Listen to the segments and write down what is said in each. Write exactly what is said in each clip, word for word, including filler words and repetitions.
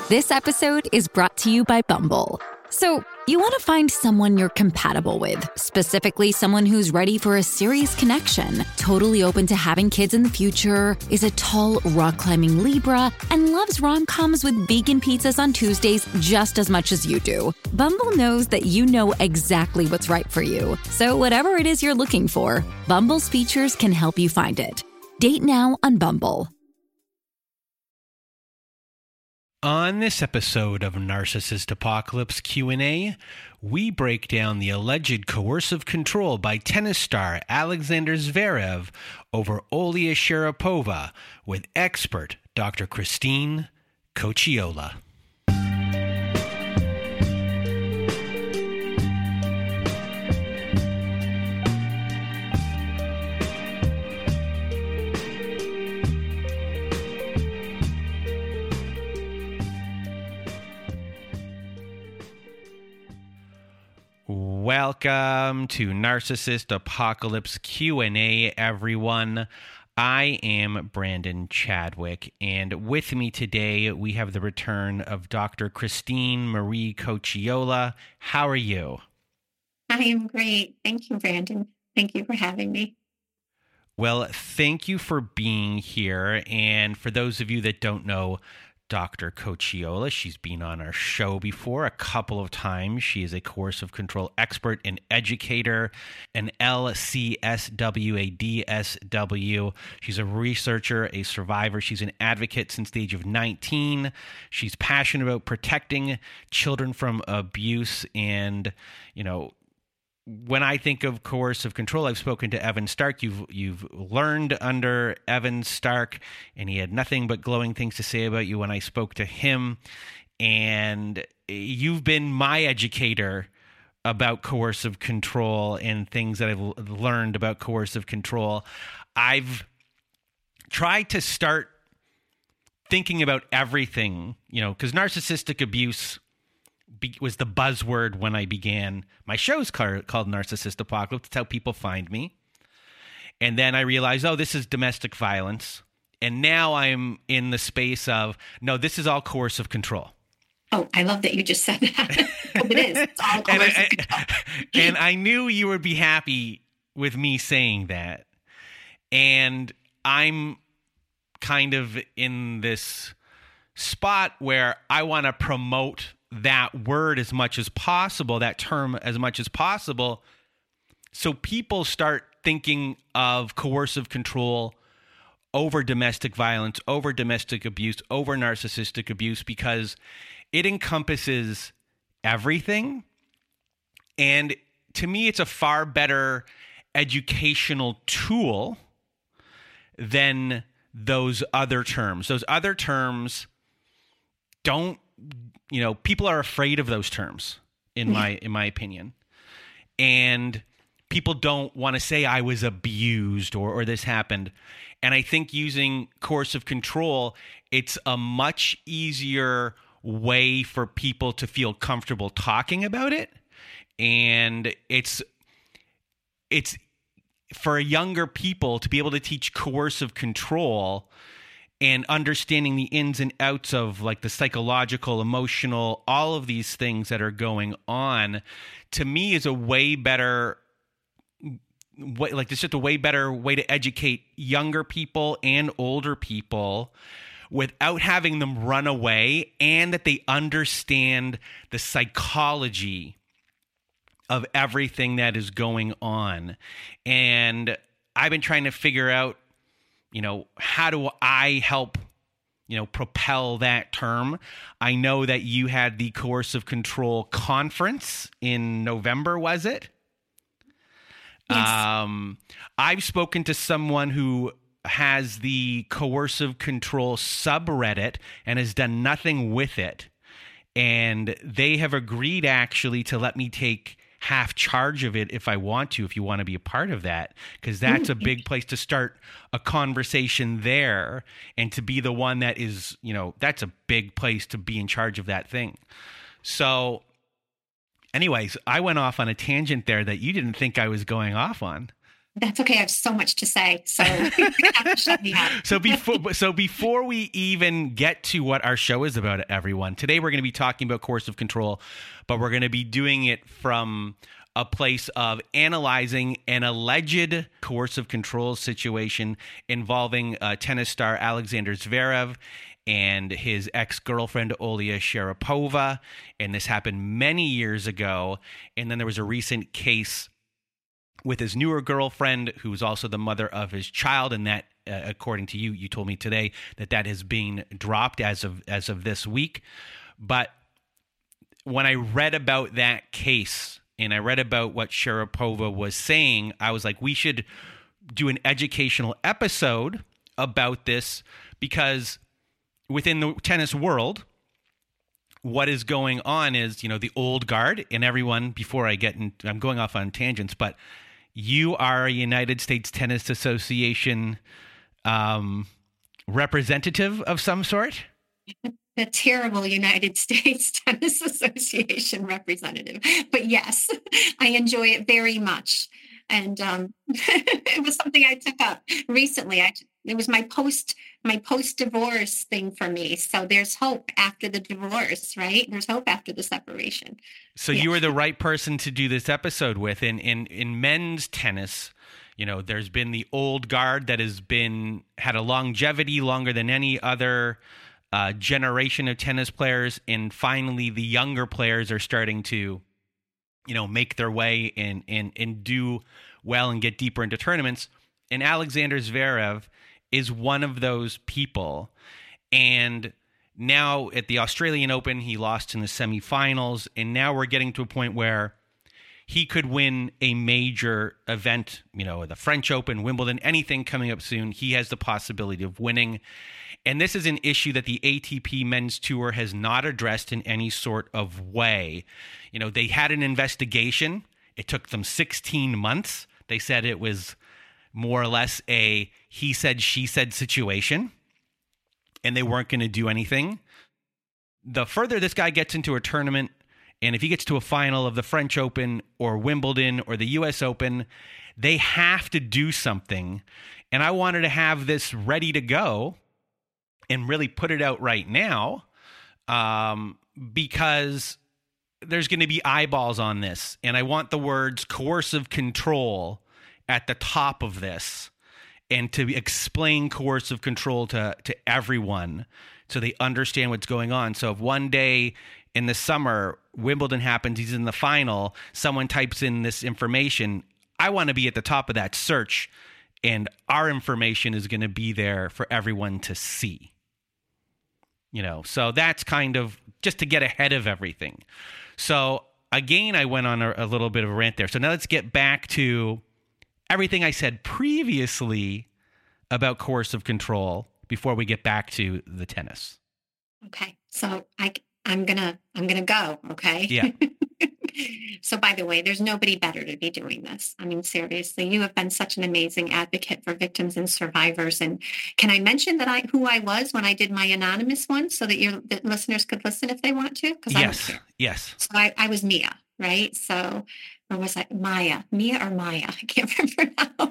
This episode is brought to you by Bumble. So, you want to find someone you're compatible with, specifically someone who's ready for a serious connection, totally open to having kids in the future, is a tall, rock-climbing Libra, and loves rom-coms with vegan pizzas on Tuesdays just as much as you do. Bumble knows that you know exactly what's right for you. So whatever it is you're looking for, Bumble's features can help you find it. Date now on Bumble. On this episode of Narcissist Apocalypse Q and A, we break down the alleged coercive control by tennis star Alexander Zverev over Olia Sharapova with expert Doctor Christine Cocchiola. Welcome to Narcissist Apocalypse Q and A, everyone. I am Brandon Chadwick, and with me today we have the return of Doctor Christine Marie Cocchiola. How are you? I am great. Thank you, Brandon. Thank you for having me. Well, thank you for being here, and for those of you that don't know Doctor Cocchiola, she's been on our show before a couple of times. She is a coercive control expert and educator, an L C S W, a D S W. She's a researcher, a survivor. She's an advocate since the age of nineteen. She's passionate about protecting children from abuse. And, you know, when I think of coercive control, I've spoken to Evan Stark. You've you've learned under Evan Stark, and he had nothing but glowing things to say about you when I spoke to him. And you've been my educator about coercive control and things that I've learned about coercive control. I've tried to start thinking about everything, you know, because narcissistic abuse was the buzzword when I began my shows called Narcissist Apocalypse. That's how people find me. And then I realized, oh, this is domestic violence. And now I'm in the space of, no, this is all coercive control. Oh, I love that you just said that. It is. It's all coercive and, I, control. And I knew you would be happy with me saying that. And I'm kind of in this spot where I want to promote that word as much as possible, that term as much as possible, so people start thinking of coercive control over domestic violence, over domestic abuse, over narcissistic abuse, because it encompasses everything. And to me, it's a far better educational tool than those other terms. Those other terms don't, you know, people are afraid of those terms, in my in my opinion. And people don't want to say I was abused or, or this happened. And I think using coercive control, it's a much easier way for people to feel comfortable talking about it. And it's it's for younger people to be able to teach coercive control and understanding the ins and outs of like the psychological, emotional, all of these things that are going on, to me is a way better way, like it's just a way better way to educate younger people and older people without having them run away, and that they understand the psychology of everything that is going on. And I've been trying to figure out, you know, how do I help, you know, propel that term? I know that you had the coercive control conference in November, was it? Yes. Um, I've spoken to someone who has the coercive control subreddit and has done nothing with it. And they have agreed actually to let me take half charge of it if I want to, if you want to be a part of that, because that's a big place to start a conversation there, and to be the one that is, you know, that's a big place to be in charge of that thing. So anyways, I went off on a tangent there that you didn't think I was going off on. That's okay. I have so much to say. So you're gonna have to shut me up. so before so before we even get to what our show is about, everyone, today we're going to be talking about coercive control, but we're going to be doing it from a place of analyzing an alleged coercive control situation involving uh, tennis star Alexander Zverev and his ex-girlfriend Olia Sharapova. And this happened many years ago. And then there was a recent case with his newer girlfriend, who's also the mother of his child, and that, uh, according to you, you told me today that that has been dropped as of as of this week. But when I read about that case and I read about what Sharapova was saying, I was like, we should do an educational episode about this, because within the tennis world, what is going on is, you know, the old guard, and everyone, before I get in, I'm going off on tangents, but you are a United States Tennis Association um, representative of some sort? The terrible United States Tennis Association representative. But yes, I enjoy it very much. And um, it was something I took up recently. I, it was my post my post divorce thing for me. So there's hope after the divorce, right? There's hope after the separation. So yeah. You were the right person to do this episode with. In in in men's tennis, you know, there's been the old guard that has been had a longevity longer than any other uh, generation of tennis players, and finally the younger players are starting to, you know, make their way and and and do well and get deeper into tournaments. And Alexander Zverev is one of those people. And now at the Australian Open, he lost in the semifinals, and now we're getting to a point where he could win a major event, you know, the French Open, Wimbledon, anything coming up soon. He has the possibility of winning. And this is an issue that the A T P Men's Tour has not addressed in any sort of way. You know, they had an investigation. It took them sixteen months. They said it was more or less a he said, she said situation, and they weren't going to do anything. The further this guy gets into a tournament, and if he gets to a final of the French Open or Wimbledon or the U S Open, they have to do something. And I wanted to have this ready to go and really put it out right now, um, because there's going to be eyeballs on this. And I want the words coercive control at the top of this, and to explain coercive control to, to everyone so they understand what's going on. So if one day in the summer, Wimbledon happens, he's in the final, someone types in this information, I want to be at the top of that search, and our information is going to be there for everyone to see. You know, so that's kind of just to get ahead of everything. So again, I went on a, a little bit of a rant there. So now let's get back to everything I said previously about coercive control before we get back to the tennis. Okay. So I, I'm going to, I'm going to go. Okay. Yeah. So by the way, there's nobody better to be doing this. I mean, seriously, you have been such an amazing advocate for victims and survivors. And can I mention that I, who I was when I did my anonymous one, so that your the listeners could listen if they want to? Because yes. I don't care. Yes. So I, I was Mia, right? So, or was I Maya? Mia or Maya? I can't remember now.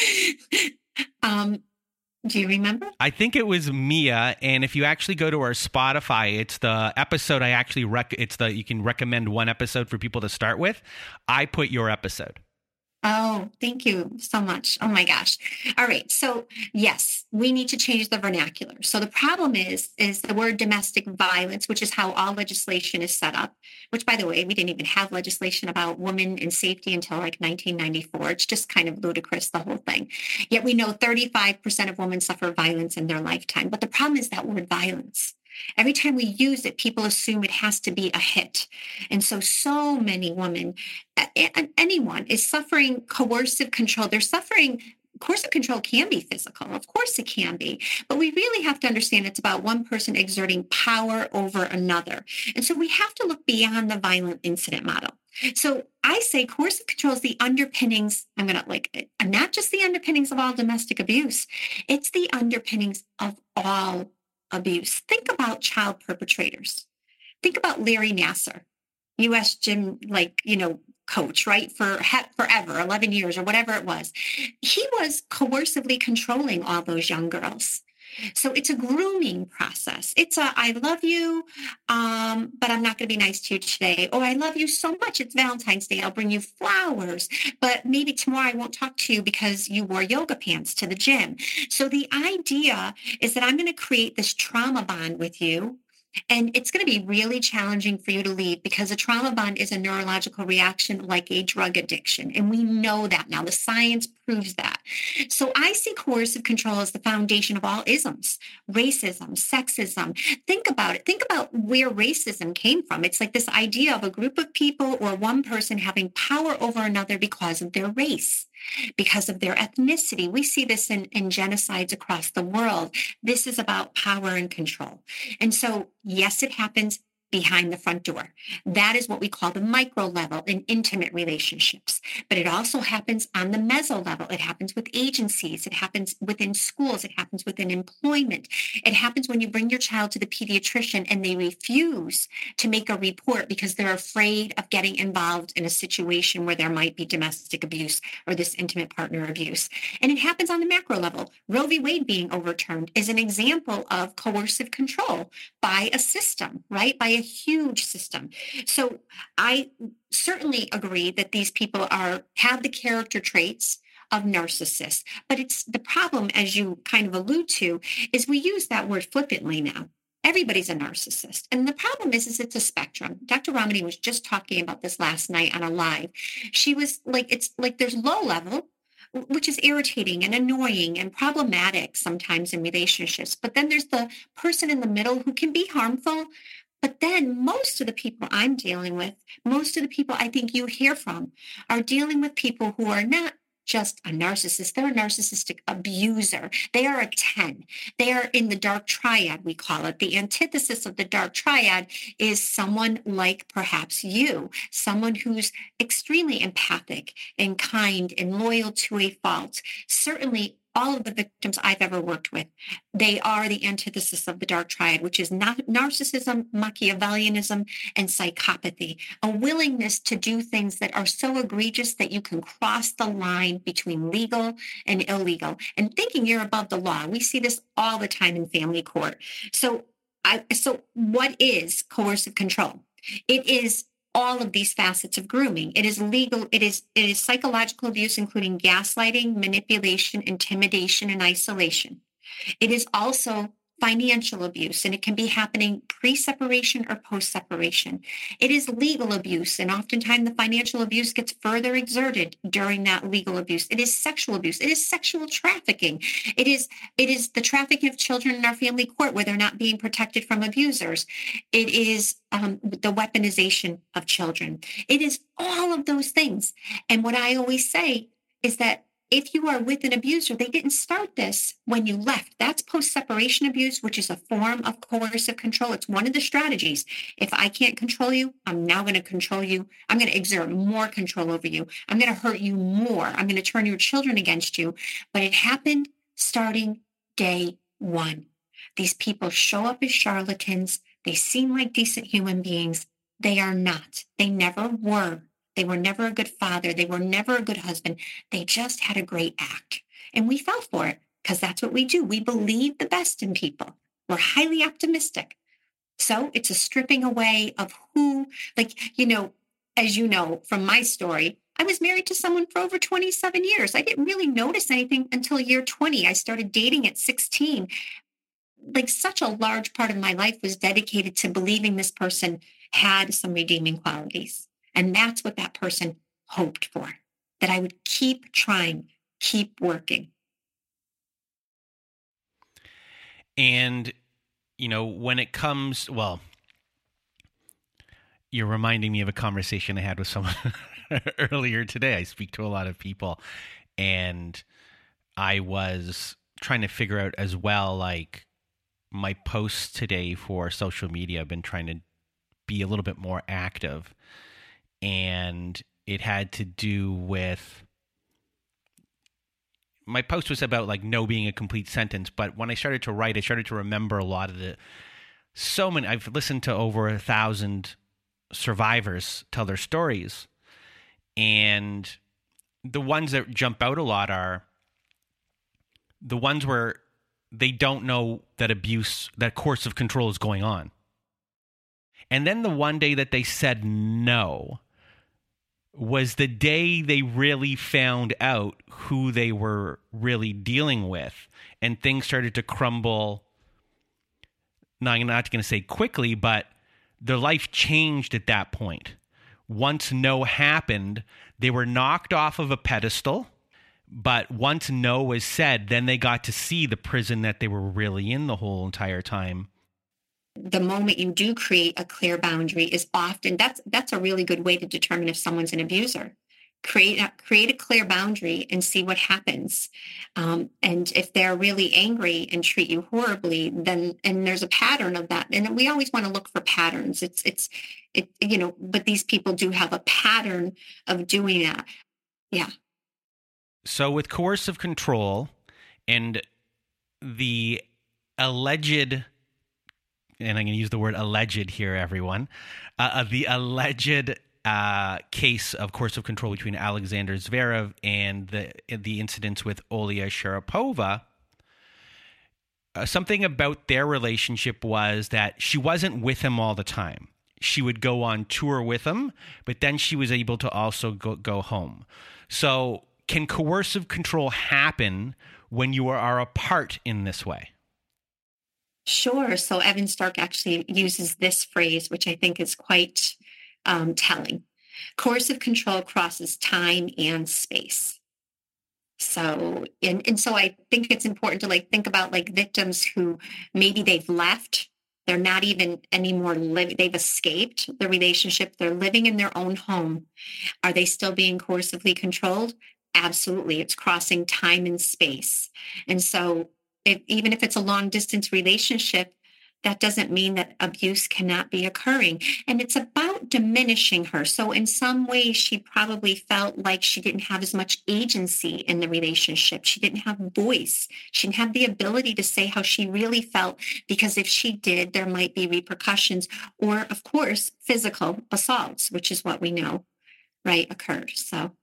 um, do you remember? I think it was Mia, and if you actually go to our Spotify, it's the episode I actually rec. It's the you can recommend one episode for people to start with. I put your episode. Oh, thank you so much. Oh my gosh. All right. So yes, we need to change the vernacular. So the problem is, is the word domestic violence, which is how all legislation is set up, which by the way, we didn't even have legislation about women and safety until like nineteen ninety-four. It's just kind of ludicrous, the whole thing. Yet we know thirty-five percent of women suffer violence in their lifetime. But the problem is that word violence. Every time we use it, people assume it has to be a hit. And so, so many women, anyone is suffering coercive control. They're suffering, coercive control can be physical. Of course it can be. But we really have to understand it's about one person exerting power over another. And so we have to look beyond the violent incident model. So I say coercive control is the underpinnings, I'm going to like, not just the underpinnings of all domestic abuse. It's the underpinnings of all abuse. Think about child perpetrators. Think about Larry Nassar. U S gym, like, you know, coach, right? For he- forever, eleven years or whatever it was. He was coercively controlling all those young girls. So it's a grooming process. It's a, I love you, um, but I'm not going to be nice to you today. Oh, I love you so much. It's Valentine's Day. I'll bring you flowers, but maybe tomorrow I won't talk to you because you wore yoga pants to the gym. So the idea is that I'm going to create this trauma bond with you. And it's going to be really challenging for you to leave because a trauma bond is a neurological reaction like a drug addiction. And we know that now. The science proves that. So I see coercive control as the foundation of all isms, racism, sexism. Think about it. Think about where racism came from. It's like this idea of a group of people or one person having power over another because of their race, because of their ethnicity. We see this in, in genocides across the world. This is about power and control. And so, yes, it happens behind the front door. That is what we call the micro level in intimate relationships. But it also happens on the meso level. It happens with agencies. It happens within schools. It happens within employment. It happens when you bring your child to the pediatrician and they refuse to make a report because they're afraid of getting involved in a situation where there might be domestic abuse or this intimate partner abuse. And it happens on the macro level. Roe v. Wade being overturned is an example of coercive control by a system, right? By a huge system. So I certainly agree that these people are have the character traits of narcissists, but it's the problem, as you kind of allude to, is we use that word flippantly now. Everybody's a narcissist. And the problem is, is it's a spectrum. Doctor Ramani was just talking about this last night on a live. She was like, it's like there's low level, which is irritating and annoying and problematic sometimes in relationships. But then there's the person in the middle who can be harmful. But then most of the people I'm dealing with, most of the people I think you hear from are dealing with people who are not just a narcissist. They're a narcissistic abuser. They are a ten. They are in the dark triad, we call it. The antithesis of the dark triad is someone like perhaps you, someone who's extremely empathic and kind and loyal to a fault. Certainly all of the victims I've ever worked with, they are the antithesis of the dark triad, which is not narcissism, Machiavellianism, and psychopathy, a willingness to do things that are so egregious that you can cross the line between legal and illegal and thinking you're above the law. We see this all the time in family court. So, I, so what is coercive control? It is all of these facets of grooming. It is legal. It is it is psychological abuse, including gaslighting, manipulation, intimidation, and isolation. It is also financial abuse, and it can be happening pre-separation or post-separation. It is legal abuse, and oftentimes the financial abuse gets further exerted during that legal abuse. It is sexual abuse. It is sexual trafficking. It is it is the trafficking of children in our family court where they're not being protected from abusers. It is um, the weaponization of children. It is all of those things. And what I always say is that if you are with an abuser, they didn't start this when you left. That's post-separation abuse, which is a form of coercive control. It's one of the strategies. If I can't control you, I'm now going to control you. I'm going to exert more control over you. I'm going to hurt you more. I'm going to turn your children against you. But it happened starting day one. These people show up as charlatans. They seem like decent human beings. They are not. They never were. They were never a good father. They were never a good husband. They just had a great act. And we fell for it because that's what we do. We believe the best in people. We're highly optimistic. So it's a stripping away of who, like, you know, as you know from my story, I was married to someone for over twenty-seven years. I didn't really notice anything until year twenty. I started dating at sixteen. Like such a large part of my life was dedicated to believing this person had some redeeming qualities. And that's what that person hoped for, that I would keep trying, keep working. And, you know, when it comes, well, you're reminding me of a conversation I had with someone earlier today. I speak to a lot of people, and I was trying to figure out as well, like, my posts today for social media. I've been trying to be a little bit more active. And it had to do with, my post was about like no being a complete sentence. But when I started to write, I started to remember a lot of the, so many, I've listened to over a thousand survivors tell their stories. And the ones that jump out a lot are the ones where they don't know that abuse, that coercive of control is going on. And then the one day that they said no was the day they really found out who they were really dealing with, and things started to crumble. Now, I'm not going to say quickly, but their life changed at that point. Once no happened, they were knocked off of a pedestal, but once no was said, then they got to see the prison that they were really in the whole entire time. The moment you do create a clear boundary is often, that's that's a really good way to determine if someone's an abuser. Create a, create a clear boundary and see what happens. Um, and if they're really angry and treat you horribly, then, and there's a pattern of that. And we always want to look for patterns. It's, it's, it, you know, but these people do have a pattern of doing that. Yeah. So with coercive control and the alleged, and I'm going to use the word alleged here, everyone, uh, of the alleged uh, case of coercive control between Alexander Zverev and the the incidents with Olia Sharapova, uh, something about their relationship was that she wasn't with him all the time. She would go on tour with him, but then she was able to also go, go home. So can coercive control happen when you are apart in this way? Sure. So Evan Stark actually uses this phrase, which I think is quite um, telling. Coercive control crosses time and space. So, and, and so I think it's important to like think about like victims who maybe they've left. They're not even anymore living. They've escaped the relationship. They're living in their own home. Are they still being coercively controlled? Absolutely. It's crossing time and space. And so if, even if it's a long distance relationship, that doesn't mean that abuse cannot be occurring. And it's about diminishing her. So in some ways, she probably felt like she didn't have as much agency in the relationship. She didn't have voice. She didn't have the ability to say how she really felt, because if she did, there might be repercussions or, of course, physical assaults, which is what we know, right, occurred. So,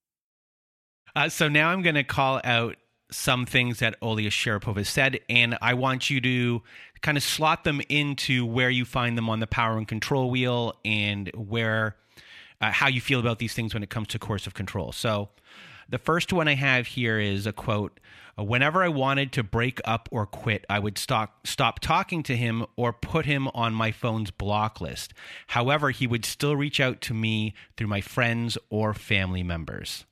uh, so now I'm going to call out some things that Olia Sharapova said, and I want you to kind of slot them into where you find them on the power and control wheel, and where uh, how you feel about these things when it comes to coercive control. So the first one I have here is a quote: "Whenever I wanted to break up or quit, I would stop stop talking to him or put him on my phone's block list. However, he would still reach out to me through my friends or family members."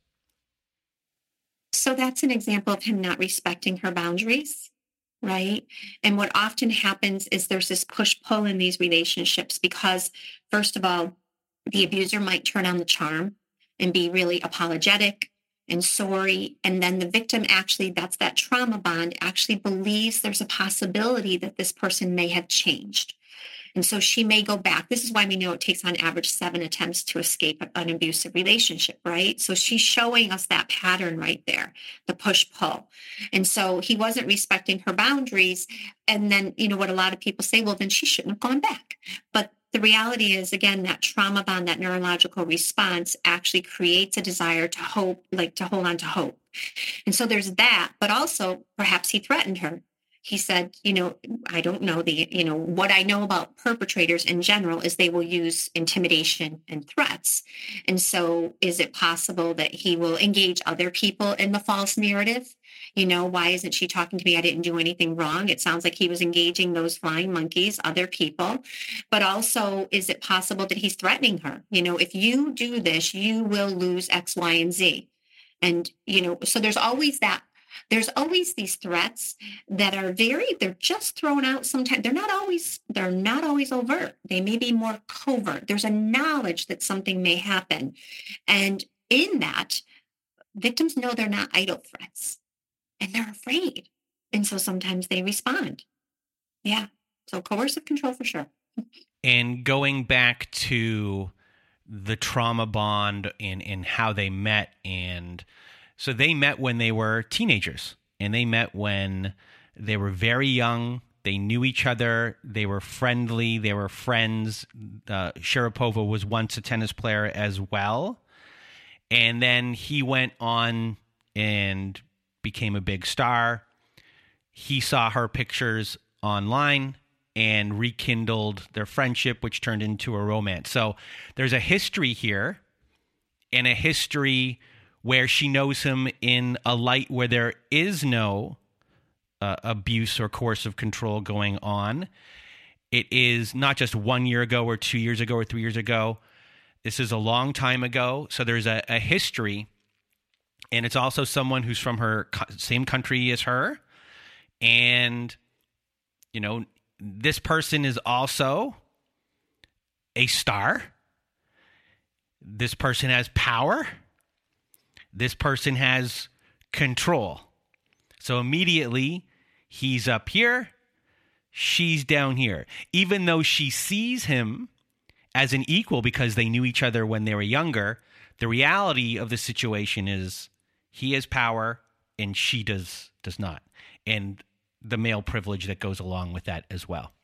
So that's an example of him not respecting her boundaries, right? And what often happens is there's this push-pull in these relationships because, first of all, the abuser might turn on the charm and be really apologetic and sorry. And then the victim actually, that's that trauma bond, actually believes there's a possibility that this person may have changed. And so she may go back. This is why we know it takes on average seven attempts to escape an abusive relationship, right? So she's showing us that pattern right there, the push-pull. And so he wasn't respecting her boundaries. And then, you know, what a lot of people say, well, then she shouldn't have gone back. But the reality is, again, that trauma bond, that neurological response actually creates a desire to hope, like to hold on to hope. And so there's that, but also perhaps he threatened her. He said, you know, I don't know the, you know, what I know about perpetrators in general is they will use intimidation and threats. And so is it possible that he will engage other people in the false narrative? You know, why isn't she talking to me? I didn't do anything wrong. It sounds like he was engaging those flying monkeys, other people. But also, is it possible that he's threatening her? You know, if you do this, you will lose X, Y, and Z. And, you know, so there's always that. There's always these threats that are very, they're just thrown out sometimes. They're not always, they're not always overt. They may be more covert. There's a knowledge that something may happen. And in that, victims know they're not idle threats and they're afraid. And so sometimes they respond. Yeah. So coercive control for sure. And going back to the trauma bond and, and how they met, and so they met when they were teenagers, and they met when they were very young. they knew each other. They were friendly. They were friends. Uh, Sharapova was once a tennis player as well. And then he went on and became a big star. He saw her pictures online and rekindled their friendship, which turned into a romance. So there's a history here, and a history where she knows him in a light where there is no uh, abuse or coercive control going on. It is not just one year ago or two years ago or three years ago. This is a long time ago. So there's a, a history, and it's also someone who's from her co- same country as her. And, you know, this person is also a star. This person has power. This person has control. So immediately he's up here, she's down here. Even though she sees him as an equal because they knew each other when they were younger, the reality of the situation is he has power and she does does not. And the male privilege that goes along with that as well.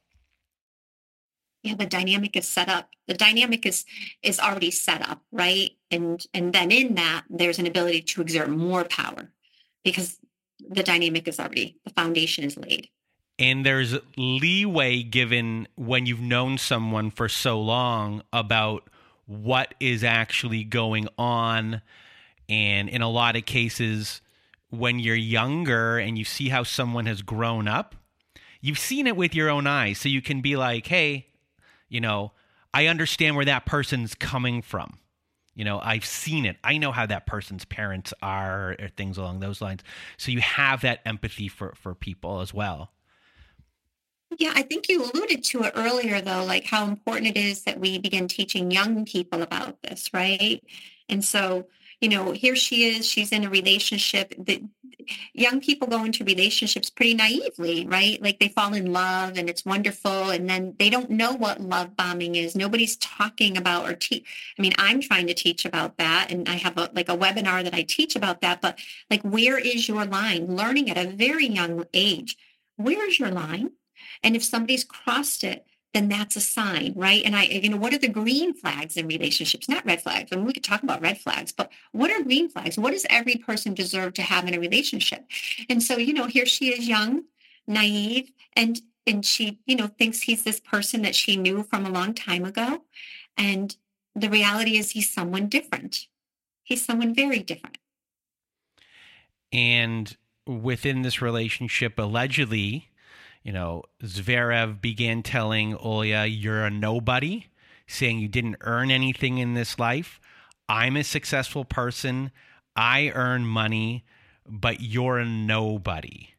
Yeah, the dynamic is set up. The dynamic is is already set up, right? And and then in that, there's an ability to exert more power because the dynamic is already, the foundation is laid. And there's leeway given when you've known someone for so long about what is actually going on. And in a lot of cases, when you're younger and you see how someone has grown up, you've seen it with your own eyes. So you can be like, hey, you know, I understand where that person's coming from. You know, I've seen it. I know how that person's parents are, or things along those lines. So you have that empathy for, for people as well. Yeah, I think you alluded to it earlier, though, like how important it is that we begin teaching young people about this, right? And so, you know, here she is, she's in a relationship. The young people go into relationships pretty naively, right? Like they fall in love and it's wonderful. And then they don't know what love bombing is. Nobody's talking about or teach. I mean, I'm trying to teach about that. And I have a, like a webinar that I teach about that. But like, where is your line? Learning at a very young age. Where is your line? And if somebody's crossed it, then that's a sign, right? And I, you know, what are the green flags in relationships? Not red flags. I mean, we could talk about red flags, but what are green flags? What does every person deserve to have in a relationship? And so, you know, here she is, young, naive, and and she, you know, thinks he's this person that she knew from a long time ago. And the reality is he's someone different. He's someone very different. And within this relationship, allegedly, you know, Zverev began telling Olya, you're a nobody, saying you didn't earn anything in this life. I'm a successful person. I earn money, but you're a nobody.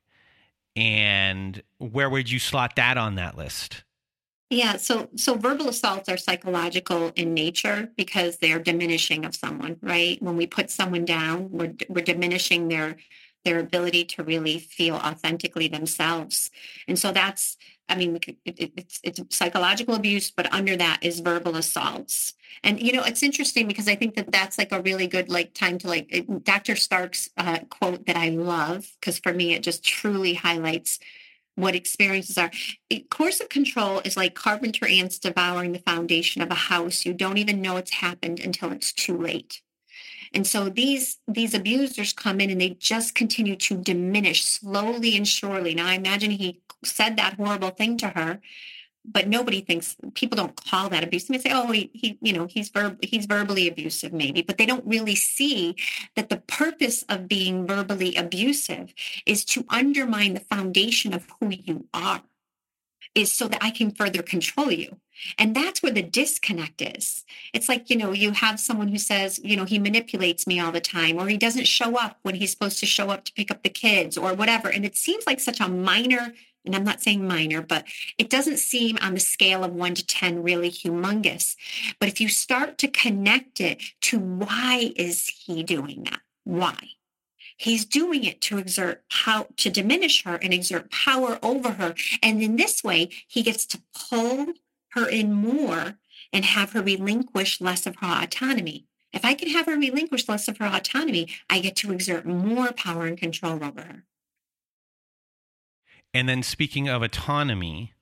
And where would you slot that on that list? Yeah, so so verbal assaults are psychological in nature because they're diminishing of someone, right? When we put someone down, we're we're diminishing their their ability to really feel authentically themselves. And so that's, I mean, it, it, it's, it's psychological abuse, but under that is verbal assaults. And, you know, it's interesting because I think that that's like a really good, like time to like Doctor Stark's uh, quote that I love, because for me, it just truly highlights what experiences are. Coercive control is like carpenter ants devouring the foundation of a house. You don't even know it's happened until it's too late. And so these these abusers come in and they just continue to diminish slowly and surely. Now, I imagine he said that horrible thing to her, but nobody thinks, people don't call that abuse. They say, oh, he, he you know, he's verb, he's verbally abusive maybe, but they don't really see that the purpose of being verbally abusive is to undermine the foundation of who you are, is so that I can further control you. And that's where the disconnect is. It's like, you know, you have someone who says, you know, he manipulates me all the time, or he doesn't show up when he's supposed to show up to pick up the kids or whatever. And it seems like such a minor, and I'm not saying minor, but it doesn't seem on the scale of one to ten really humongous. But if you start to connect it to why is he doing that? Why? He's doing it to exert how to diminish her and exert power over her. And in this way, he gets to pull her in more and have her relinquish less of her autonomy. If I can have her relinquish less of her autonomy, I get to exert more power and control over her. And then speaking of autonomy,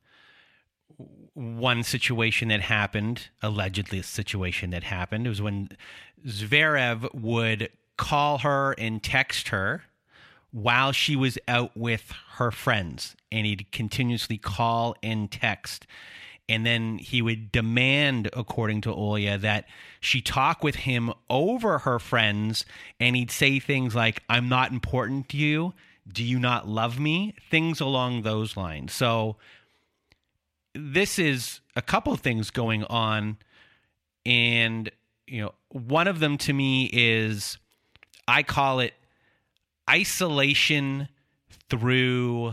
one situation that happened, allegedly a situation that happened, it was when Zverev would call her and text her while she was out with her friends. And he'd continuously call and text. And then he would demand, according to Olya, that she talk with him over her friends. And he'd say things like, I'm not important to you. Do you not love me? Things along those lines. So this is a couple of things going on. And, you know, one of them to me is, I call it isolation through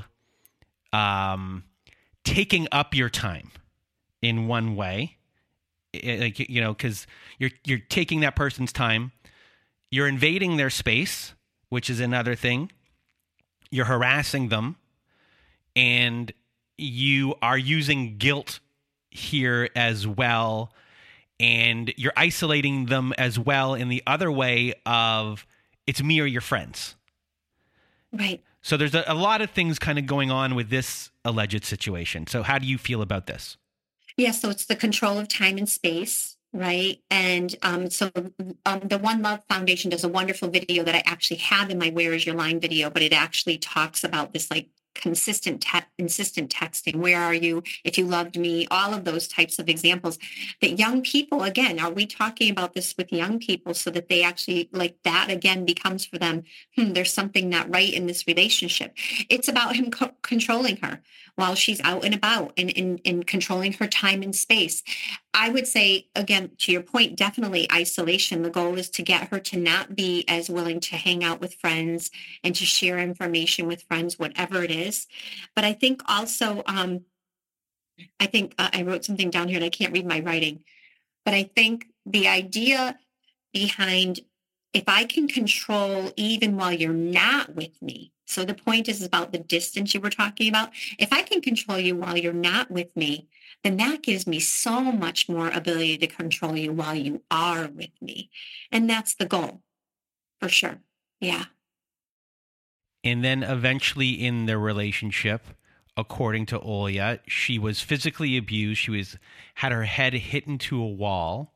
um, taking up your time in one way. Like, you know, because you're you're taking that person's time. You're invading their space, which is another thing. You're harassing them, and you are using guilt here as well, and you're isolating them as well in the other way of it's me or your friends. Right. So there's a, a lot of things kind of going on with this alleged situation. So how do you feel about this? Yeah, so it's the control of time and space. Right. And um, so um, the One Love Foundation does a wonderful video that I actually have in my Where Is Your Line video, but it actually talks about this like consistent, te- insistent texting. Where are you? If you loved me, all of those types of examples that young people, again, are we talking about this with young people so that they actually like that again becomes for them, hmm, there's something not right in this relationship. It's about him co- controlling her while she's out and about and in, in controlling her time and space. I would say, again, to your point, definitely isolation. The goal is to get her to not be as willing to hang out with friends and to share information with friends, whatever it is. But I think also, um, I think uh, I wrote something down here and I can't read my writing, but I think the idea behind if I can control even while you're not with me. So the point is about the distance you were talking about. If I can control you while you're not with me, then that gives me so much more ability to control you while you are with me. And that's the goal, for sure. Yeah. And then eventually in their relationship, according to Olya, she was physically abused. She was had her head hit into a wall.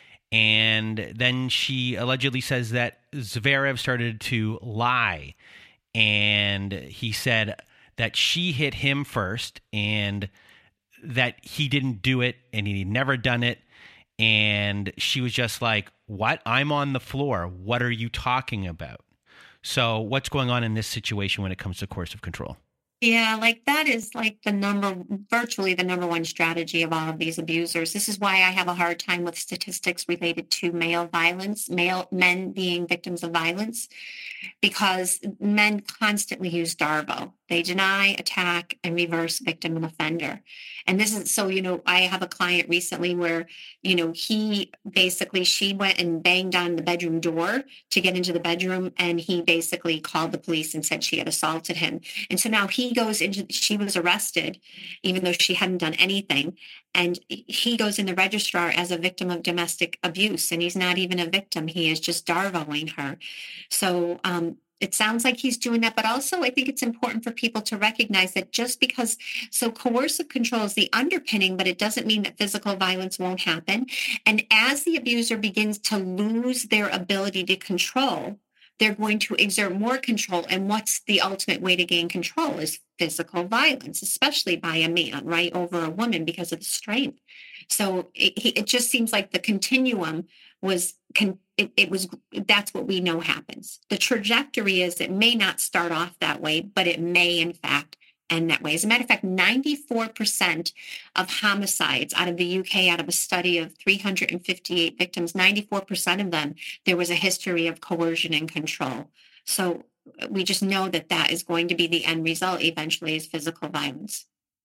And then she allegedly says that Zverev started to lie. And he said that she hit him first and that he didn't do it and he'd never done it. And she was just like, what? I'm on the floor. What are you talking about? So what's going on in this situation when it comes to coercive control? Yeah, like that is like the number, virtually the number one strategy of all of these abusers. This is why I have a hard time with statistics related to male violence, male men being victims of violence, because men constantly use DARVO. They deny, attack, and reverse victim and offender. And this is, so, you know, I have a client recently where, you know, he basically, she went and banged on the bedroom door to get into the bedroom. And he basically called the police and said she had assaulted him. And so now he goes into, she was arrested, even though she hadn't done anything. And he goes in the registrar as a victim of domestic abuse. And he's not even a victim. He is just DARVOing her. So, um, it sounds like he's doing that, but also I think it's important for people to recognize that just because, so coercive control is the underpinning, but it doesn't mean that physical violence won't happen. And as the abuser begins to lose their ability to control, they're going to exert more control. And what's the ultimate way to gain control is physical violence, especially by a man, right, over a woman because of the strength. So it, it just seems like the continuum was, it, it was, that's what we know happens. The trajectory is it may not start off that way, but it may in fact end that way. As a matter of fact, ninety-four percent of homicides out of the U K, out of a study of three hundred fifty-eight victims, ninety-four percent of them, there was a history of coercion and control. So we just know that that is going to be the end result eventually is physical violence.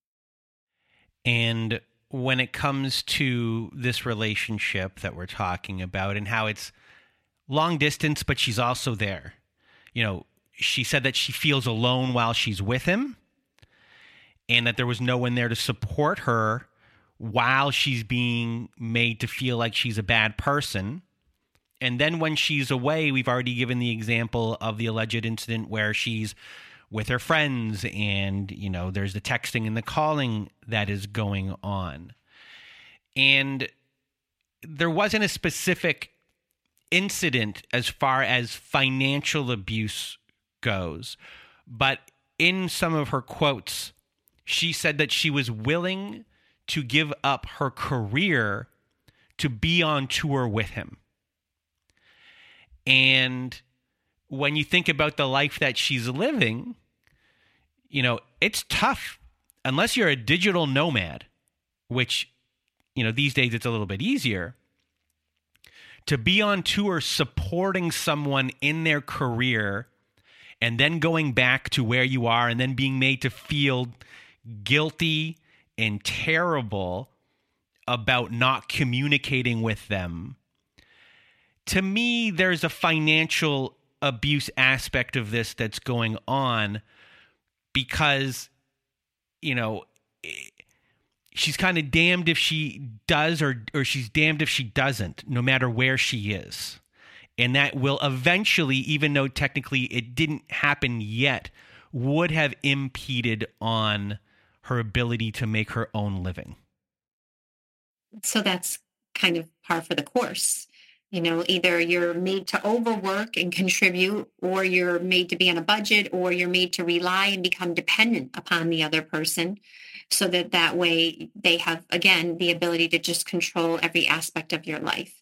And when it comes to this relationship that we're talking about and how it's long distance, but she's also there, you know, she said that she feels alone while she's with him and that there was no one there to support her while she's being made to feel like she's a bad person. And then when she's away, we've already given the example of the alleged incident where she's with her friends, and, you know, there's the texting and the calling that is going on. And there wasn't a specific incident as far as financial abuse goes, but in some of her quotes, she said that she was willing to give up her career to be on tour with him. And when you think about the life that she's living, you know, it's tough unless you're a digital nomad, which, you know, these days it's a little bit easier to be on tour supporting someone in their career and then going back to where you are and then being made to feel guilty and terrible about not communicating with them. To me, there's a financial abuse aspect of this that's going on because, you know, she's kind of damned if she does or or she's damned if she doesn't, no matter where she is. And that will eventually, even though technically it didn't happen yet, would have impeded on her ability to make her own living. So that's kind of par for the course. You know, either you're made to overwork and contribute, or you're made to be on a budget, or you're made to rely and become dependent upon the other person so that that way they have, again, the ability to just control every aspect of your life.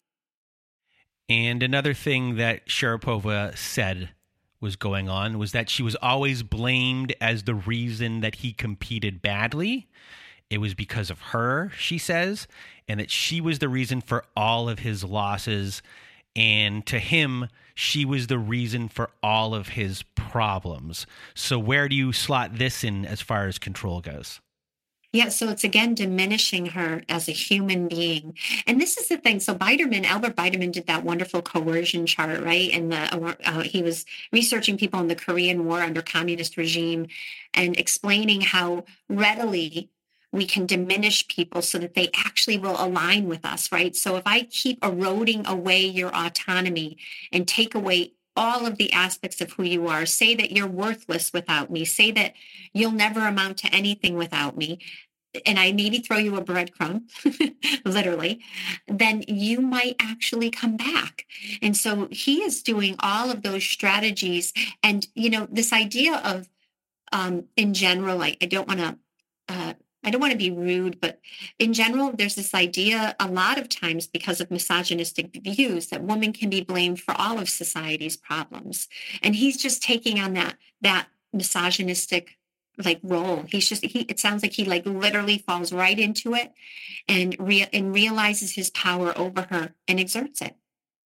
And another thing that Sharapova said was going on was that she was always blamed as the reason that he competed badly. It was because of her, she says, and that she was the reason for all of his losses. And to him, she was the reason for all of his problems. So where do you slot this in as far as control goes? Yeah, so it's again diminishing her as a human being. And this is the thing. So Biderman, Albert Biderman did that wonderful coercion chart, right? And the, uh, he was researching people in the Korean War under communist regime and explaining how readily we can diminish people so that they actually will align with us, right? So if I keep eroding away your autonomy and take away all of the aspects of who you are, say that you're worthless without me, say that you'll never amount to anything without me, and I maybe throw you a breadcrumb, literally, then you might actually come back. And so he is doing all of those strategies. And, you know, this idea of, um, in general, I, I don't want to, uh, I don't want to be rude, but in general, there's this idea a lot of times because of misogynistic views that women can be blamed for all of society's problems. And he's just taking on that, that misogynistic like role. He's just, he, it sounds like he like literally falls right into it and, rea- and realizes his power over her and exerts it.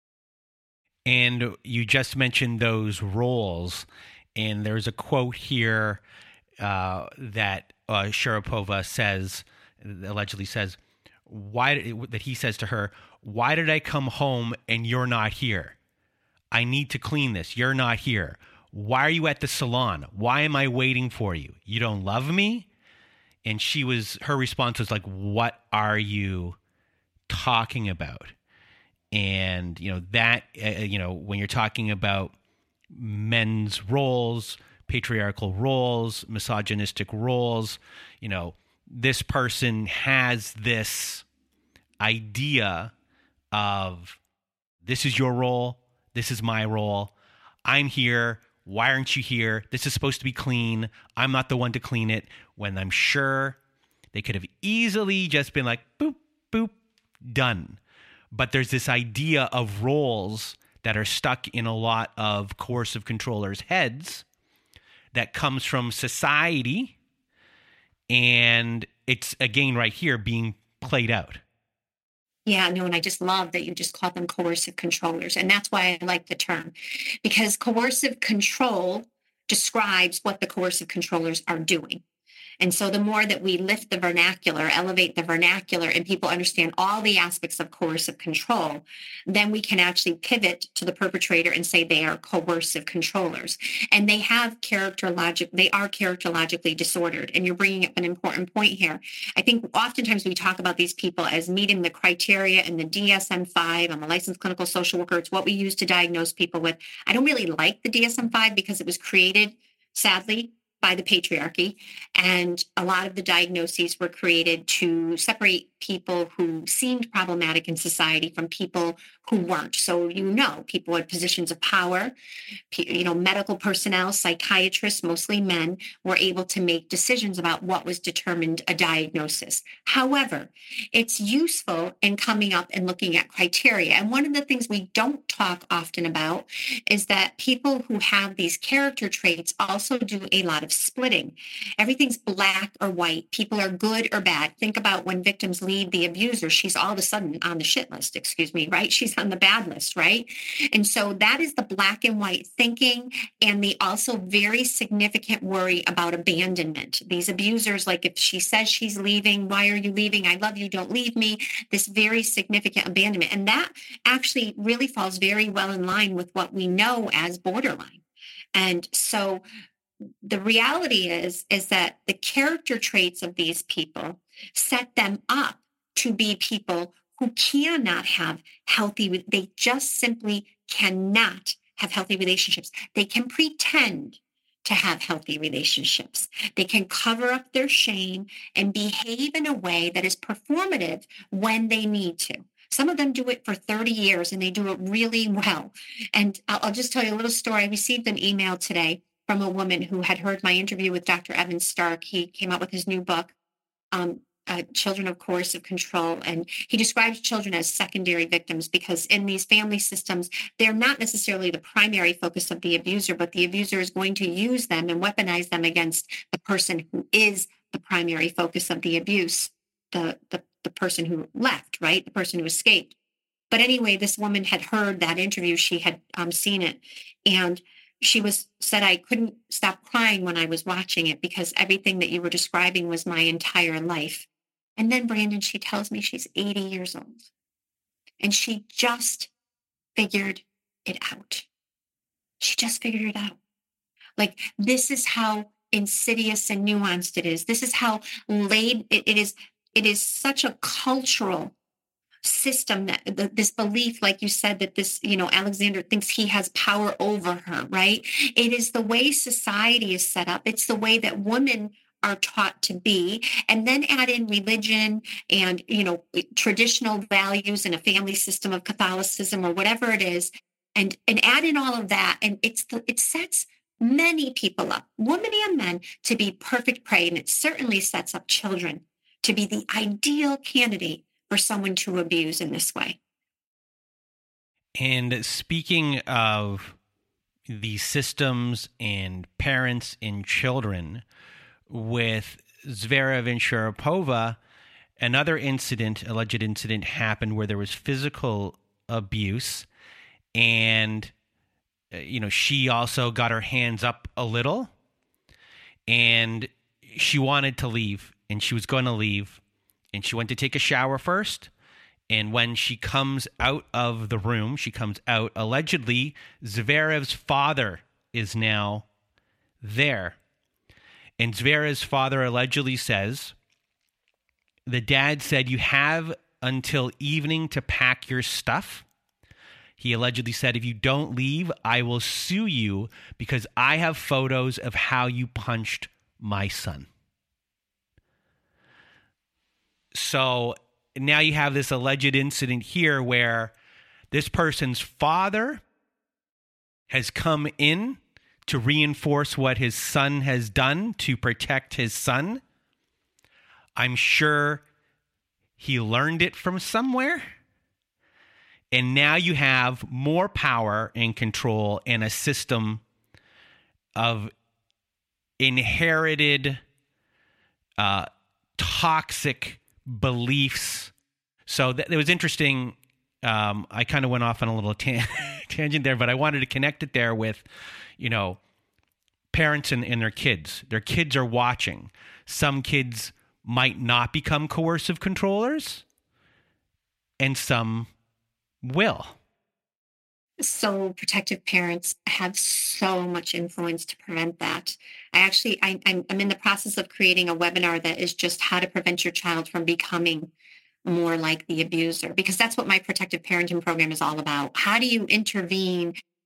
And you just mentioned those roles. And there's a quote here uh, that uh, Sharapova says, allegedly says, why that he says to her, "Why did I come home and you're not here? I need to clean this. You're not here. Why are you at the salon? Why am I waiting for you? You don't love me?" And she was, her response was like, "What are you talking about?" And, you know, that, uh, you know, when you're talking about men's roles, patriarchal roles, misogynistic roles, you know, this person has this idea of this is your role, this is my role, I'm here, why aren't you here? This is supposed to be clean, I'm not the one to clean it, when I'm sure they could have easily just been like, boop, boop, done. But there's this idea of roles that are stuck in a lot of coercive controllers' heads that comes from society, and it's, again, right here being played out. Yeah, no, and I just love that you just call them coercive controllers. And that's why I like the term, because coercive control describes what the coercive controllers are doing. And so the more that we lift the vernacular, elevate the vernacular, and people understand all the aspects of coercive control, then we can actually pivot to the perpetrator and say they are coercive controllers. And they have characterologic, they are characterologically disordered. And you're bringing up an important point here. I think oftentimes we talk about these people as meeting the criteria in the D S M five. I'm a licensed clinical social worker. It's what we use to diagnose people with. I don't really like the D S M five because it was created, sadly, by the patriarchy. And a lot of the diagnoses were created to separate people who seemed problematic in society from people who weren't. So, you know, people in positions of power, you know, medical personnel, psychiatrists, mostly men, were able to make decisions about what was determined a diagnosis. However, it's useful in coming up and looking at criteria. And one of the things we don't talk often about is that people who have these character traits also do a lot of splitting. Everything's black or white. People are good or bad. Think about when victims leave the abuser, she's all of a sudden on the shit list, excuse me, right? She's on the bad list, right? And so that is the black and white thinking, and the also very significant worry about abandonment. These abusers, like if she says she's leaving, why are you leaving? I love you, don't leave me. This very significant abandonment. And that actually really falls very well in line with what we know as borderline. And so the reality is, is that the character traits of these people set them up to be people who cannot have healthy, they just simply cannot have healthy relationships. They can pretend to have healthy relationships. They can cover up their shame and behave in a way that is performative when they need to. Some of them do it for thirty years and they do it really well. And I'll, I'll just tell you a little story. I received an email today from a woman who had heard my interview with Doctor Evan Stark. He came out with his new book, um, uh, Children of Coercive Control. And he describes children as secondary victims because in these family systems, they're not necessarily the primary focus of the abuser, but the abuser is going to use them and weaponize them against the person who is the primary focus of the abuse, the, the, the person who left, right? The person who escaped. But anyway, this woman had heard that interview. She had um, seen it. And she was said, I couldn't stop crying when I was watching it because everything that you were describing was my entire life. And then, Brandon, she tells me she's eighty years old and she just figured it out. She just figured it out. Like, this is how insidious and nuanced it is. This is how laid it, it is. It is such a cultural system that the, this belief, like you said, that this, you know, Alexander thinks he has power over her, right? It is the way society is set up. It's the way that women are taught to be, and then add in religion and, you know, traditional values in a family system of Catholicism or whatever it is, and and add in all of that, and it's the, it sets many people up, women and men, to be perfect prey, and it certainly sets up children to be the ideal candidate for someone to abuse in this way. And speaking of the systems and parents and children, with Zverev and Sharapova, another incident, alleged incident, happened where there was physical abuse, and uh, you know, she also got her hands up a little, and she wanted to leave, and she was going to leave, and she went to take a shower first. And when she comes out of the room, she comes out, allegedly, Zverev's father is now there. And Zverev's father allegedly says, the dad said, you have until evening to pack your stuff. He allegedly said, if you don't leave, I will sue you because I have photos of how you punched my son. So now you have this alleged incident here where this person's father has come in to reinforce what his son has done to protect his son. I'm sure he learned it from somewhere. And now you have more power and control and a system of inherited uh, toxic beliefs. So that, it was interesting. Um, I kind of went off on a little tan- tangent there, but I wanted to connect it there with, you know, parents and, and their kids. Their kids are watching. Some kids might not become coercive controllers, and some will. So protective parents have so much influence to prevent that. I actually, I, I'm, I'm in the process of creating a webinar that is just how to prevent your child from becoming more like the abuser, because that's what my protective parenting program is all about. How do you intervene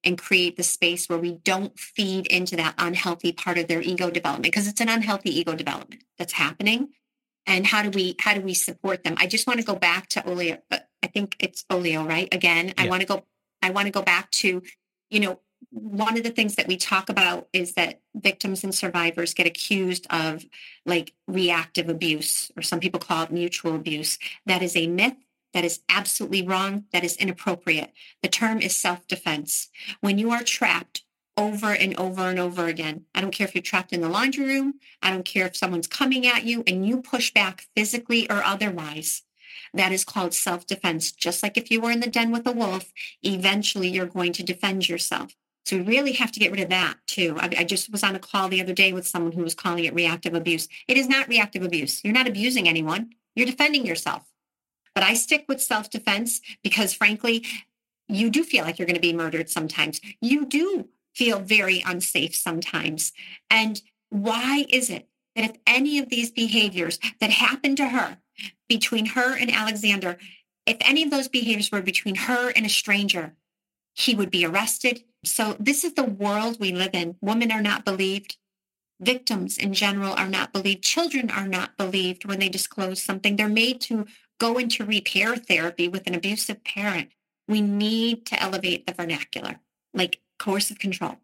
and create the space where we don't feed into that unhealthy part of their ego development, because it's an unhealthy ego development that's happening. And how do we how do we support them? I just want to go back to Olio. I think it's Olio, right? Again, yeah. I want to go. I want to go back to, you know, one of the things that we talk about is that victims and survivors get accused of like reactive abuse, or some people call it mutual abuse. That is a myth. That is absolutely wrong. That is inappropriate. The term is self-defense. When you are trapped over and over and over again, I don't care if you're trapped in the laundry room, I don't care if someone's coming at you and you push back physically or otherwise, that is called self-defense. Just like if you were in the den with a wolf, eventually you're going to defend yourself. So we really have to get rid of that too. I, I just was on a call the other day with someone who was calling it reactive abuse. It is not reactive abuse. You're not abusing anyone. You're defending yourself. But I stick with self-defense because, frankly, you do feel like you're going to be murdered sometimes. You do feel very unsafe sometimes. And why is it that if any of these behaviors that happened to her, between her and Alexander, if any of those behaviors were between her and a stranger, he would be arrested? So this is the world we live in. Women are not believed. Victims in general are not believed. Children are not believed when they disclose something. They're made to go into repair therapy with an abusive parent. We need to elevate the vernacular, like coercive control.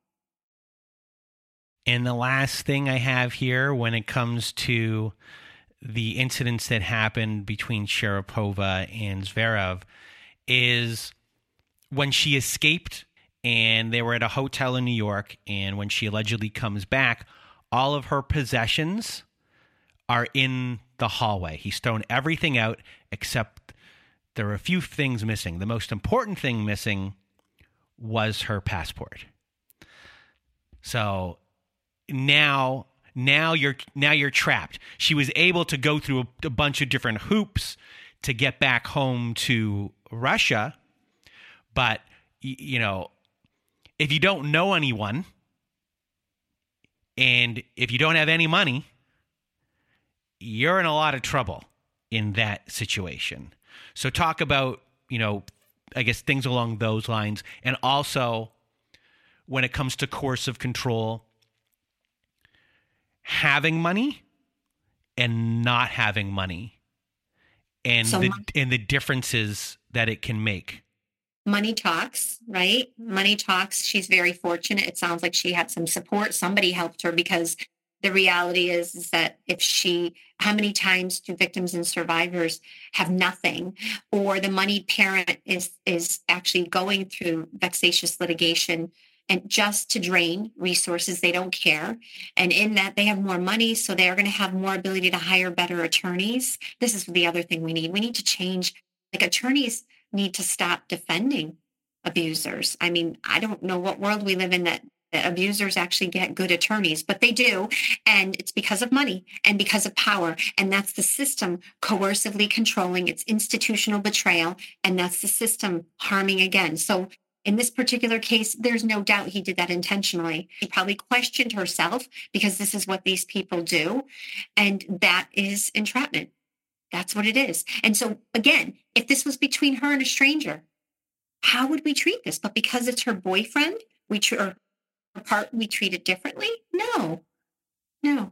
And the last thing I have here when it comes to the incidents that happened between Sharapova and Zverev is when she escaped and they were at a hotel in New York, and when she allegedly comes back, all of her possessions are in the hallway. He's thrown everything out except there are a few things missing. The most important thing missing was her passport. So now, now you're now you're trapped. She was able to go through a, a bunch of different hoops to get back home to Russia, but y- you know, if you don't know anyone and if you don't have any money, you're in a lot of trouble in that situation. So talk about, you know, I guess things along those lines. And also when it comes to coercive control, having money and not having money and so the mon- and the differences that it can make. Money talks, right? Money talks. She's very fortunate. It sounds like she had some support. Somebody helped her, because the reality is, is that if she, how many times do victims and survivors have nothing, or the moneyed parent is is actually going through vexatious litigation and just to drain resources? They don't care. And in that, they have more money, so they are going to have more ability to hire better attorneys. This is the other thing we need. We need to change, like attorneys need to stop defending abusers. I mean, I don't know what world we live in that that abusers actually get good attorneys, but they do. And it's because of money and because of power. And that's the system coercively controlling. It's institutional betrayal. And that's the system harming again. So in this particular case, there's no doubt he did that intentionally. She probably questioned herself, because this is what these people do. And that is entrapment. That's what it is. And so again, if this was between her and a stranger, how would we treat this? But because it's her boyfriend, we tr- or her part, we treat it differently? No, no.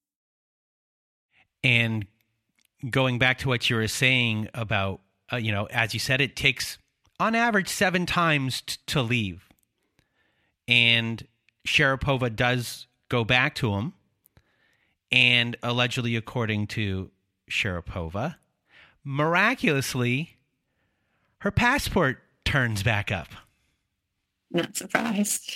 And going back to what you were saying about, uh, you know, as you said, it takes on average seven times t- to leave. And Sharapova does go back to him. And allegedly, according to Sharapova, miraculously, her passport turns back up. Not surprised.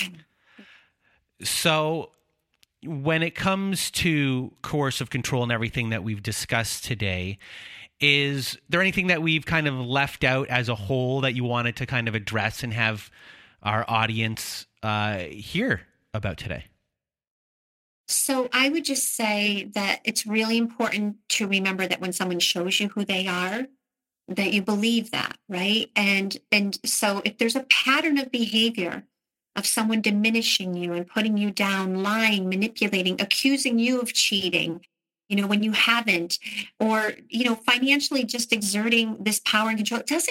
So when it comes to coercive control and everything that we've discussed today, is there anything that we've kind of left out as a whole that you wanted to kind of address and have our audience uh, hear about today? So I would just say that it's really important to remember that when someone shows you who they are, that you believe that, right? And and so if there's a pattern of behavior of someone diminishing you and putting you down, lying, manipulating, accusing you of cheating, you know, when you haven't, or, you know, financially just exerting this power and control, it doesn't,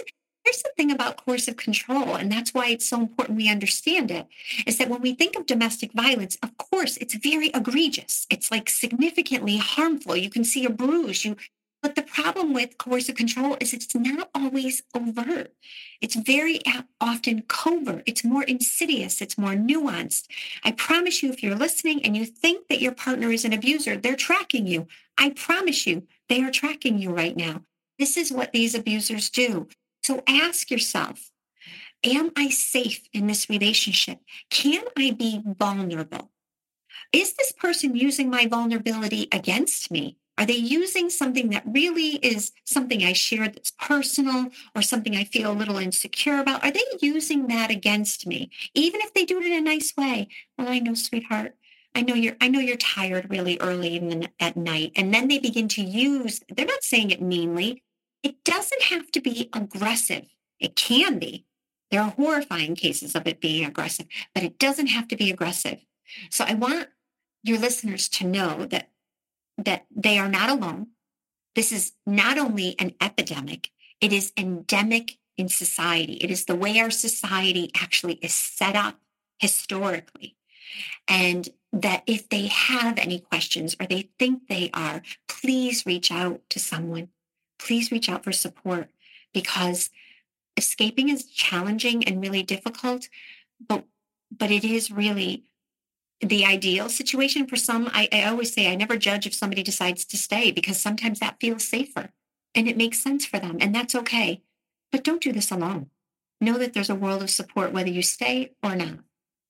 Here's the thing about coercive control, and that's why it's so important we understand it, is that when we think of domestic violence, of course, it's very egregious. It's like significantly harmful. You can see a bruise. You, but the problem with coercive control is it's not always overt. It's very often covert. It's more insidious. It's more nuanced. I promise you, if you're listening and you think that your partner is an abuser, they're tracking you. I promise you, they are tracking you right now. This is what these abusers do. So ask yourself, am I safe in this relationship? Can I be vulnerable? Is this person using my vulnerability against me? Are they using something that really is something I shared that's personal or something I feel a little insecure about? Are they using that against me? Even if they do it in a nice way. Well, I know, sweetheart, I know you're I know you're tired really early in the, at night. And then they begin to use, they're not saying it meanly. It doesn't have to be aggressive. It can be. There are horrifying cases of it being aggressive, but it doesn't have to be aggressive. So I want your listeners to know that, that they are not alone. This is not only an epidemic, it is endemic in society. It is the way our society actually is set up historically. And that if they have any questions or they think they are, please reach out to someone. Please reach out for support, because escaping is challenging and really difficult, but but it is really the ideal situation for some. I, I always say I never judge if somebody decides to stay, because sometimes that feels safer and it makes sense for them, and that's okay. But don't do this alone. Know that there's a world of support, whether you stay or not.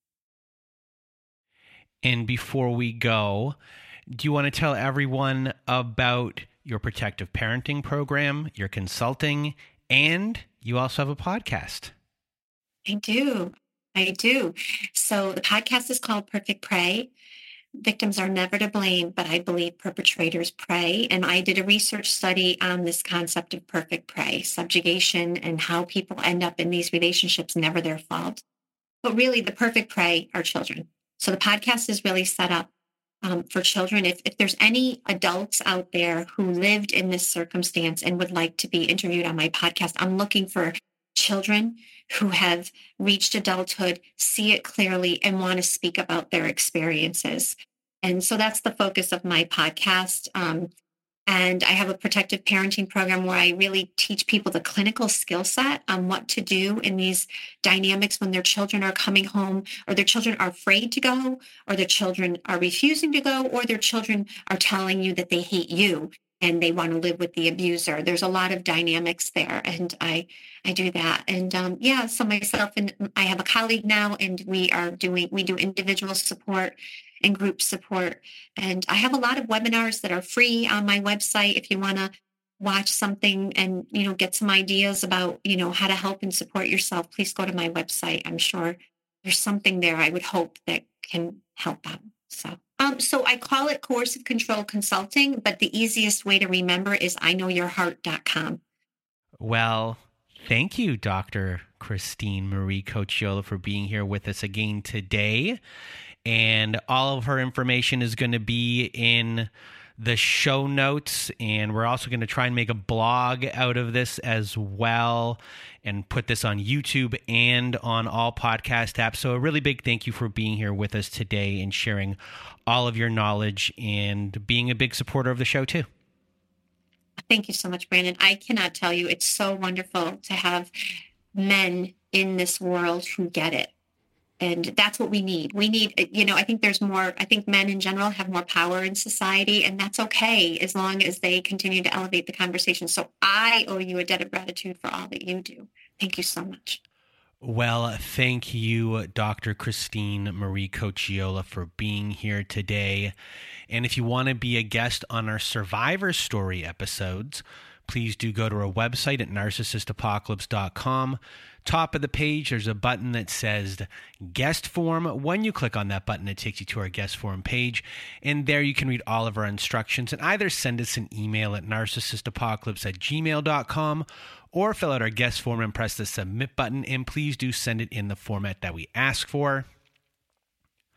And before we go, do you want to tell everyone about your protective parenting program, your consulting, and you also have a podcast? I do. I do. So the podcast is called Perfect Prey. Victims are never to blame, but I believe perpetrators prey. And I did a research study on this concept of perfect prey, subjugation, and how people end up in these relationships, never their fault. But really, the perfect prey are children. So the podcast is really set up Um, for children. If, if there's any adults out there who lived in this circumstance and would like to be interviewed on my podcast, I'm looking for children who have reached adulthood, see it clearly, and want to speak about their experiences. And so that's the focus of my podcast. Um, and I have a protective parenting program where I really teach people the clinical skill set on what to do in these dynamics when their children are coming home, or their children are afraid to go, or their children are refusing to go, or their children are telling you that they hate you and they want to live with the abuser. There's a lot of dynamics there, and I I do that. And um, yeah, so myself and I have a colleague now, and we are doing we do individual support and group support. And I have a lot of webinars that are free on my website. If you want to watch something and, you know, get some ideas about, you know, how to help and support yourself, please go to my website. I'm sure there's something there I would hope that can help out. So, um, so I call it Coercive Control Consulting, but the easiest way to remember is I know your heart dot com. Well, thank you, Doctor Christine Marie Cocciola, for being here with us again today. And all of her information is going to be in the show notes. And we're also going to try and make a blog out of this as well and put this on YouTube and on all podcast apps. So a really big thank you for being here with us today and sharing all of your knowledge and being a big supporter of the show too. Thank you so much, Brandon. I cannot tell you, it's so wonderful to have men in this world who get it. And that's what we need. We need, you know, I think there's more, I think men in general have more power in society, and that's okay as long as they continue to elevate the conversation. So I owe you a debt of gratitude for all that you do. Thank you so much. Well, thank you, Doctor Christine Marie Cocciola, for being here today. And if you want to be a guest on our Survivor Story episodes, please do go to our website at narcissist apocalypse dot com. Top of the page, there's a button that says guest form. When you click on that button, it takes you to our guest form page. And there you can read all of our instructions and either send us an email at narcissist apocalypse at gmail dot com or fill out our guest form and press the submit button. And please do send it in the format that we ask for.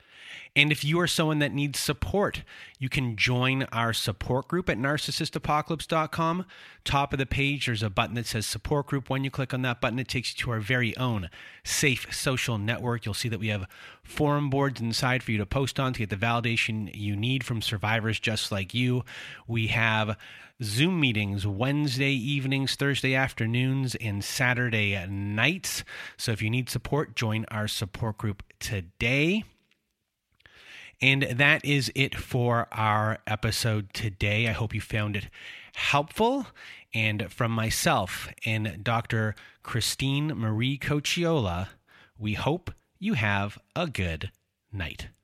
And if you are someone that needs support, you can join our support group at narcissist apocalypse dot com. Top of the page, there's a button that says support group. When you click on that button, it takes you to our very own safe social network. You'll see that we have forum boards inside for you to post on to get the validation you need from survivors just like you. We have Zoom meetings Wednesday evenings, Thursday afternoons, and Saturday nights. So if you need support, join our support group today. And that is it for our episode today. I hope you found it helpful. And from myself and Doctor Christine Marie Cocciola, we hope you have a good night.